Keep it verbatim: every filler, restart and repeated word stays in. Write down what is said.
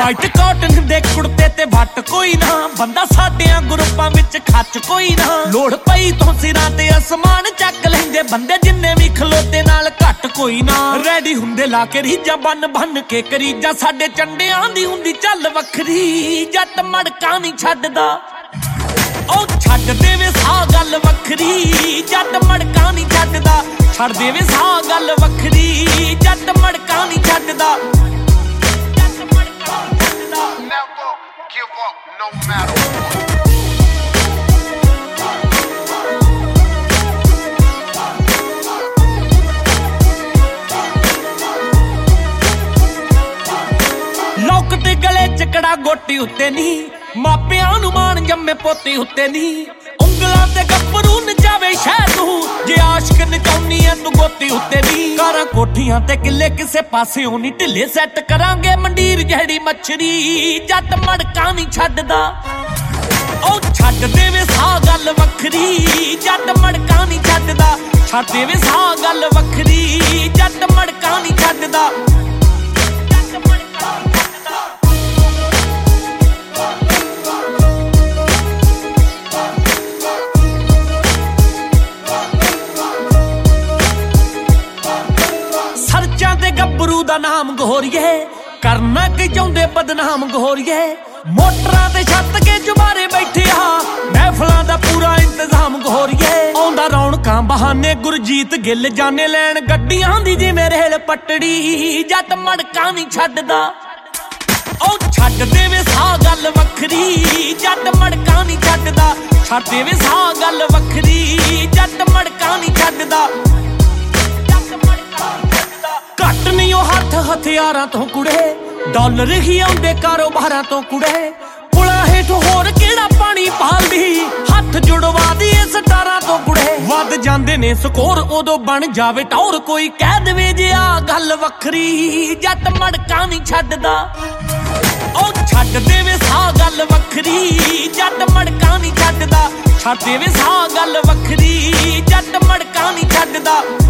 White cotton दे कुर्ते ते what कोई ना, बंदा साडियां ग्रुपां विच खच कोई ना। लोड़ पई तो सिरां ते आसमान चक लैंदे बंदे जिन्ने भी खलोते नाल घट कोई ना। रेडी हुंदे ला के रीजा बन बन के करीजा, साडे चंडियां दी हुंदी चल वखरी। जट मड़का नहीं छड्डदा ओ छड्ड देवे सा गल वखरी। जट मड़का नहीं छड्डदा छड्ड देवे सा गल वखरी। जट मड़का नहीं छड्डदा। Never give up, no matter what. लोक ते गले चकड़ा गोटी उत्ते नहीं, मापियां नूं मान जम्मे पोते उत्ते नहीं। उंगलां ते गप्परू नचावे शह तू, जे आशिक नचाउनी है तू गोती उत्ते नहीं। कारां कोठियां ते किले किसे पासे होनी, ढिले सैट करांगे मंडीर जहड़ी मछरी। जट मड़का नहीं छड्डदा ओ छड्ड देवे सा गल वखरी। जट मड़का नहीं छड्डदा छड्ड देवे सा गल वखरी। जट मड़का नहीं छड्डदा। गब्बरू दा नाम गोरिए करना कि चाहुंदे बदनाम गोरिए। मोटरां ते छत के जुबारे बैठे आ, महफलां दा पूरा इंतजाम गोरिए। आउंदा रौनकां बहाने गुरजीत गिल जाने लैन गड्डियां दी जिवें रेल पटड़ी। जट मड़का नहीं छड्डदा ओ छड्ड देवे सा गल वखरी। जट मड़का नहीं छड्डदा छड्ड देवे सा गल वखरी। जट मड़का नहीं छड्डदा। घट नहीं ओ हथ हथियारां तो कुड़े, डॉलर ही आउंदे कारोबारां तो कुड़े। पुला हेठ होर केड़ा पानी पालदी, हथ जुड़वा दी इस तारां तो कुड़े। वध जांदे ने स्कोर उदों बन जावे टौर, कोई कह देवे जे आ गल वखरी। जट मड़का नहीं छड्डदा ओ छड्ड देवे सा गल वखरी। जट मड़का नहीं छड्डदा छड्ड देवे सा गल वखरी। जट मड़का नहीं छड्डदा।